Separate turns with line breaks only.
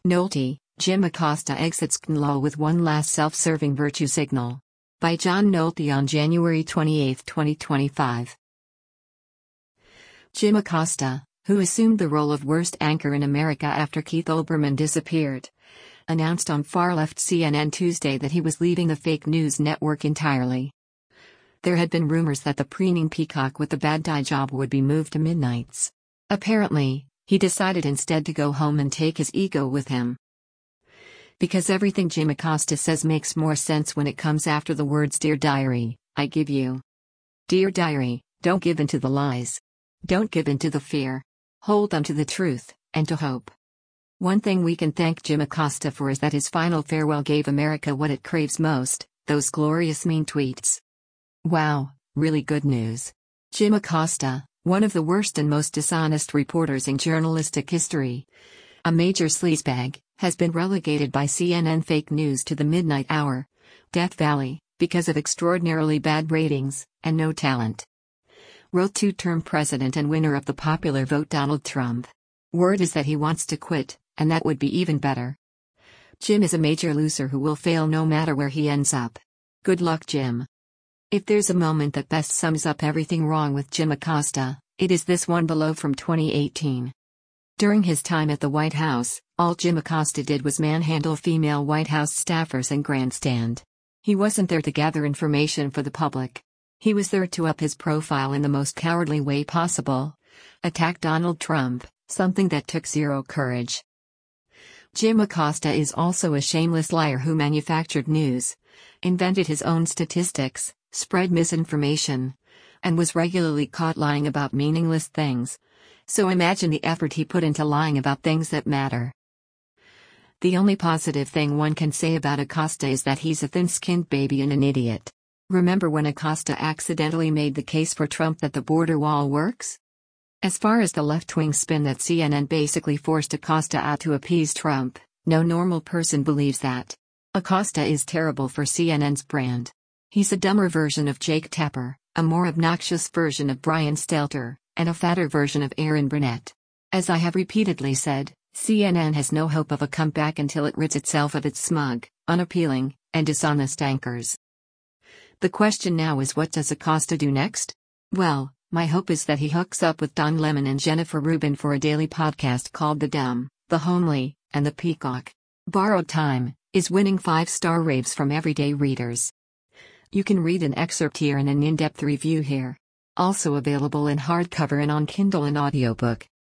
Nolte, Jim Acosta exits CNLL with one last self-serving virtue signal. By John Nolte on January 28, 2025. Jim Acosta, who assumed the role of worst anchor in America after Keith Olbermann disappeared, announced on far-left CNN Tuesday that he was leaving the fake news network entirely. There had been rumors that the preening peacock with the bad dye job would be moved to midnights. Apparently, he decided instead to go home and take his ego with him. Because everything Jim Acosta says makes more sense when it comes after the words "Dear Diary, I give you." Dear Diary, don't give in to the lies. Don't give in to the fear. Hold on to the truth, and to hope. One thing we can thank Jim Acosta for is that his final farewell gave America what it craves most, those glorious mean tweets. Wow, really good news. Jim Acosta, one of the worst and most dishonest reporters in journalistic history, a major sleazebag, has been relegated by CNN fake news to the midnight hour, Death Valley, because of extraordinarily bad ratings, and no talent. Wrote two-term president and winner of the popular vote Donald Trump. Word is that he wants to quit, and that would be even better. Jim is a major loser who will fail no matter where he ends up. Good luck, Jim. If there's a moment that best sums up everything wrong with Jim Acosta, it is this one below from 2018. During his time at the White House, all Jim Acosta did was manhandle female White House staffers and grandstand. He wasn't there to gather information for the public. He was there to up his profile in the most cowardly way possible. Attack Donald Trump, something that took zero courage. Jim Acosta is also a shameless liar who manufactured news, invented his own statistics, spread misinformation, and was regularly caught lying about meaningless things. So imagine the effort he put into lying about things that matter. The only positive thing one can say about Acosta is that he's a thin-skinned baby and an idiot. Remember when Acosta accidentally made the case for Trump that the border wall works? As far as the left-wing spin that CNN basically forced Acosta out to appease Trump, no normal person believes that. Acosta is terrible for CNN's brand. He's a dumber version of Jake Tapper, a more obnoxious version of Brian Stelter, and a fatter version of Aaron Burnett. As I have repeatedly said, CNN has no hope of a comeback until it rids itself of its smug, unappealing, and dishonest anchors. The question now is, what does Acosta do next? Well, my hope is that he hooks up with Don Lemon and Jennifer Rubin for a daily podcast called The Dumb, The Homely, and The Peacock. Borrowed Time is winning 5-star raves from everyday readers. You can read an excerpt here and an in-depth review here. Also available in hardcover and on Kindle and audiobook.